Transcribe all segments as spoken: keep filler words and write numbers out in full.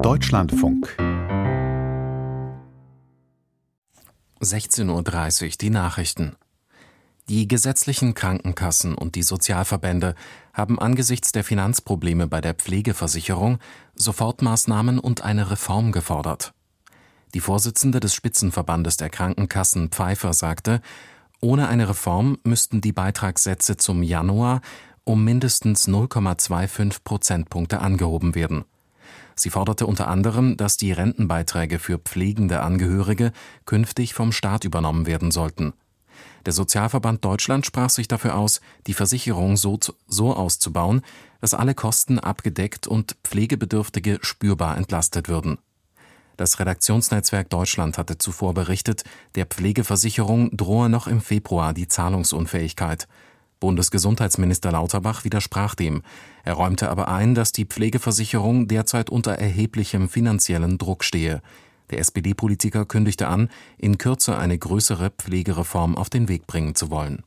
Deutschlandfunk. sechzehn Uhr dreißig, die Nachrichten. Die gesetzlichen Krankenkassen und die Sozialverbände haben angesichts der Finanzprobleme bei der Pflegeversicherung Sofortmaßnahmen und eine Reform gefordert. Die Vorsitzende des Spitzenverbandes der Krankenkassen, Pfeiffer, sagte, ohne eine Reform müssten die Beitragssätze zum Januar um mindestens null Komma fünfundzwanzig Prozentpunkte angehoben werden. Sie forderte unter anderem, dass die Rentenbeiträge für pflegende Angehörige künftig vom Staat übernommen werden sollten. Der Sozialverband Deutschland sprach sich dafür aus, die Versicherung so, so auszubauen, dass alle Kosten abgedeckt und Pflegebedürftige spürbar entlastet würden. Das Redaktionsnetzwerk Deutschland hatte zuvor berichtet, der Pflegeversicherung drohe noch im Februar die Zahlungsunfähigkeit. Bundesgesundheitsminister Lauterbach widersprach dem. Er räumte aber ein, dass die Pflegeversicherung derzeit unter erheblichem finanziellen Druck stehe. Der S P D-Politiker kündigte an, in Kürze eine größere Pflegereform auf den Weg bringen zu wollen.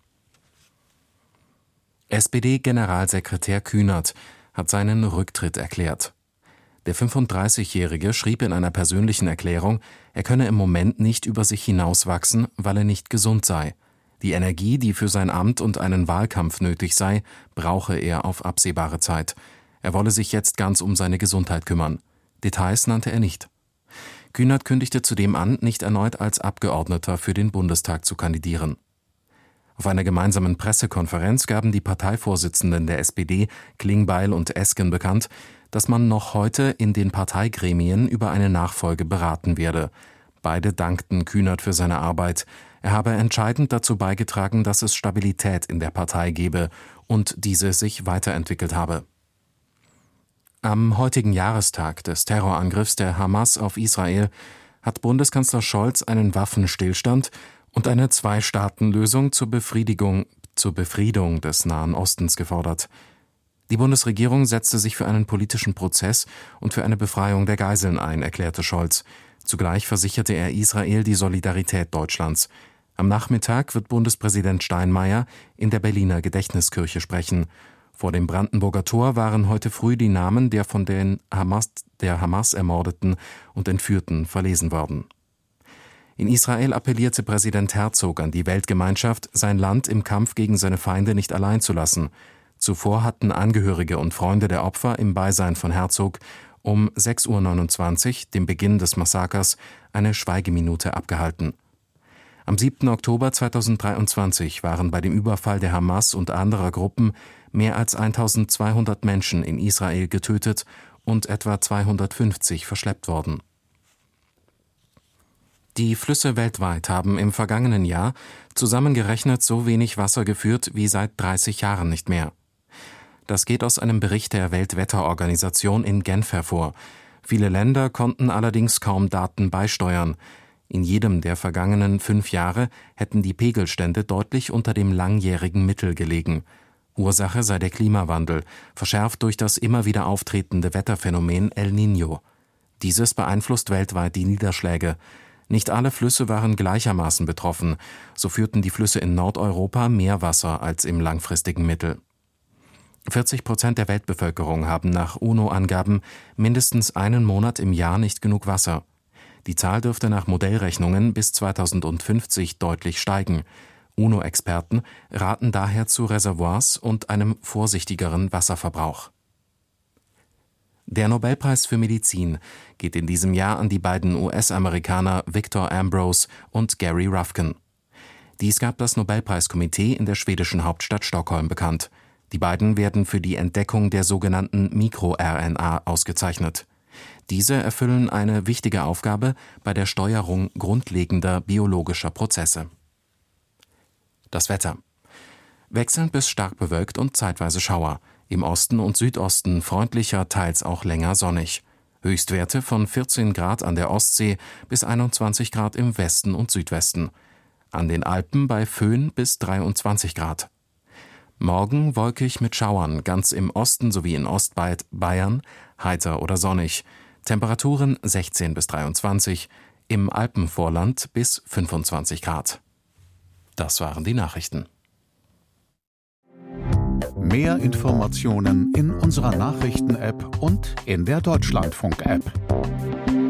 S P D-Generalsekretär Kühnert hat seinen Rücktritt erklärt. Der fünfunddreißigjährige schrieb in einer persönlichen Erklärung, er könne im Moment nicht über sich hinauswachsen, weil er nicht gesund sei. Die Energie, die für sein Amt und einen Wahlkampf nötig sei, brauche er auf absehbare Zeit. Er wolle sich jetzt ganz um seine Gesundheit kümmern. Details nannte er nicht. Kühnert kündigte zudem an, nicht erneut als Abgeordneter für den Bundestag zu kandidieren. Auf einer gemeinsamen Pressekonferenz gaben die Parteivorsitzenden der S P D, Klingbeil und Esken, bekannt, dass man noch heute in den Parteigremien über eine Nachfolge beraten werde. Beide dankten Kühnert für seine Arbeit. Er habe entscheidend dazu beigetragen, dass es Stabilität in der Partei gebe und diese sich weiterentwickelt habe. Am heutigen Jahrestag des Terrorangriffs der Hamas auf Israel hat Bundeskanzler Scholz einen Waffenstillstand und eine Zwei-Staaten-Lösung zur Befriedigung, zur Befriedung des Nahen Ostens gefordert. Die Bundesregierung setzte sich für einen politischen Prozess und für eine Befreiung der Geiseln ein, erklärte Scholz. Zugleich versicherte er Israel die Solidarität Deutschlands. Am Nachmittag wird Bundespräsident Steinmeier in der Berliner Gedächtniskirche sprechen. Vor dem Brandenburger Tor waren heute früh die Namen der von den Hamas, der Hamas ermordeten und Entführten verlesen worden. In Israel appellierte Präsident Herzog an die Weltgemeinschaft, sein Land im Kampf gegen seine Feinde nicht allein zu lassen. Zuvor hatten Angehörige und Freunde der Opfer im Beisein von Herzog um sechs Uhr neunundzwanzig, dem Beginn des Massakers, eine Schweigeminute abgehalten. Am siebten Oktober zweitausenddreiundzwanzig waren bei dem Überfall der Hamas und anderer Gruppen mehr als eintausendzweihundert Menschen in Israel getötet und etwa zweihundertfünfzig verschleppt worden. Die Flüsse weltweit haben im vergangenen Jahr zusammengerechnet so wenig Wasser geführt wie seit dreißig Jahren nicht mehr. Das geht aus einem Bericht der Weltwetterorganisation in Genf hervor. Viele Länder konnten allerdings kaum Daten beisteuern. In jedem der vergangenen fünf Jahre hätten die Pegelstände deutlich unter dem langjährigen Mittel gelegen. Ursache sei der Klimawandel, verschärft durch das immer wieder auftretende Wetterphänomen El Niño. Dieses beeinflusst weltweit die Niederschläge. Nicht alle Flüsse waren gleichermaßen betroffen. So führten die Flüsse in Nordeuropa mehr Wasser als im langfristigen Mittel. vierzig Prozent der Weltbevölkerung haben nach UNO-Angaben mindestens einen Monat im Jahr nicht genug Wasser. Die Zahl dürfte nach Modellrechnungen bis zweitausendfünfzig deutlich steigen. UNO-Experten raten daher zu Reservoirs und einem vorsichtigeren Wasserverbrauch. Der Nobelpreis für Medizin geht in diesem Jahr an die beiden U S-Amerikaner Victor Ambrose und Gary Ruvkun. Dies gab das Nobelpreiskomitee in der schwedischen Hauptstadt Stockholm bekannt. Die beiden werden für die Entdeckung der sogenannten Mikro-R N A ausgezeichnet. Diese erfüllen eine wichtige Aufgabe bei der Steuerung grundlegender biologischer Prozesse. Das Wetter. Wechselnd bis stark bewölkt und zeitweise Schauer. Im Osten und Südosten freundlicher, teils auch länger sonnig. Höchstwerte von vierzehn Grad an der Ostsee bis einundzwanzig Grad im Westen und Südwesten. An den Alpen bei Föhn bis dreiundzwanzig Grad. Morgen wolkig mit Schauern, ganz im Osten sowie in Ostbayern, heiter oder sonnig. Temperaturen sechzehn bis dreiundzwanzig, im Alpenvorland bis fünfundzwanzig Grad. Das waren die Nachrichten. Mehr Informationen in unserer Nachrichten-App und in der Deutschlandfunk-App.